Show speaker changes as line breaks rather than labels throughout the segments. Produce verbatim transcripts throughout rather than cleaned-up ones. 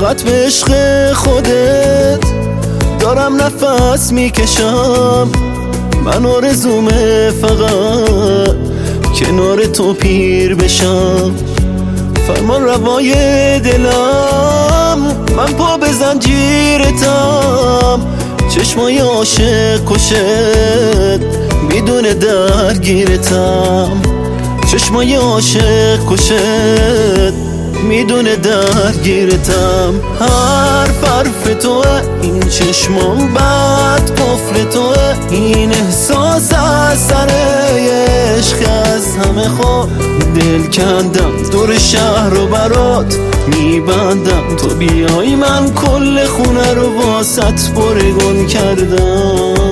فقط به عشق خودت دارم نفس میکشم. من آرزومه فقط کنار تو پیر بشم. فرمان روای دلم من پا به زنجیرتم. چشمای عاشق کشت میدون درگیرتم. چشمای عاشق کشت میدون درگیرتم. حرف حرف توه این چشمام بد قفل توه. این احساس از سر عشق از همه خود دل کندم. دور شهر رو برات میبندم. تو بیای من کل خونه رو واسط پرگون کردم.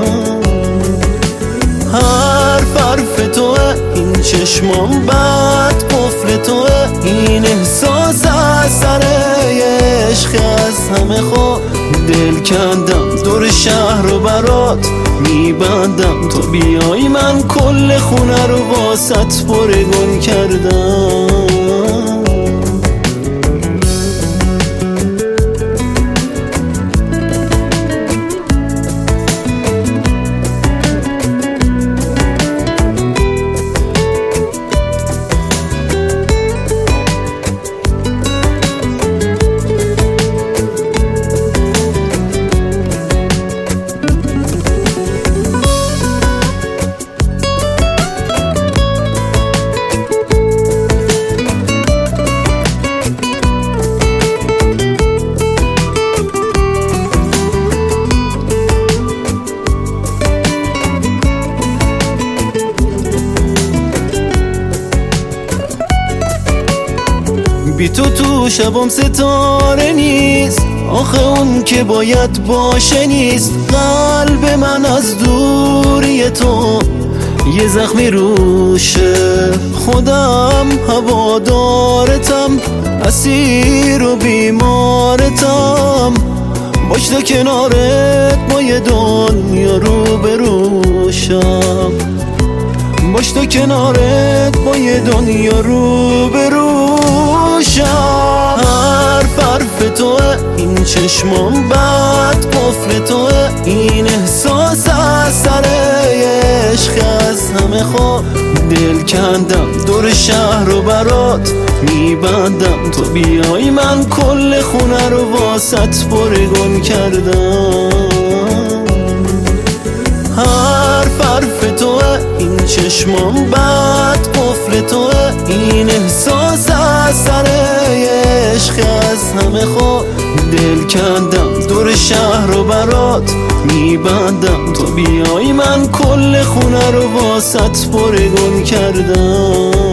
حرف حرف توه این چشمام بد قفل توه. این احساس از سر عشق از همه خود دل کندم. دور شهر رو برات میبندم. تو بیای من کل خونه رو واسط پرگون کردم. بی تو تو شبام ستاره نیست. آخه اون که باید باشه نیست. قلب من از دوری تو یه زخمی روشه. خودم هوادارتم اسیر و بیمارتم. باش تا کنارت با یه دنیا رو بروشم. باش تا کنارت با یه دنیا رو بروشم. حرف حرف توه این چشمام بد قفل توه. این احساس از سر عشق از همه خود دل کندم. دور شهر رو برات میبندم. تو بیای من کل خونه رو واسط پرگون کردم. حرف حرف توه این چشمام بد قفل توه. این احساس از سر عشق از همه خود دل کندم. دور شهر رو برات میبندم. تو بیای من کل خونه رو واسط پرگون کردم.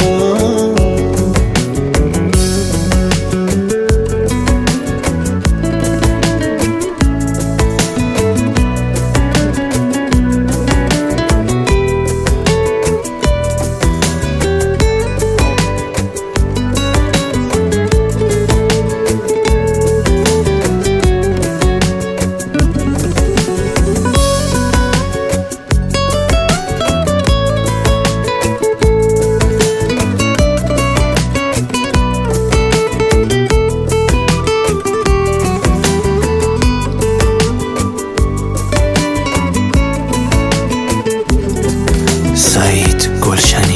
سعید گلشنی.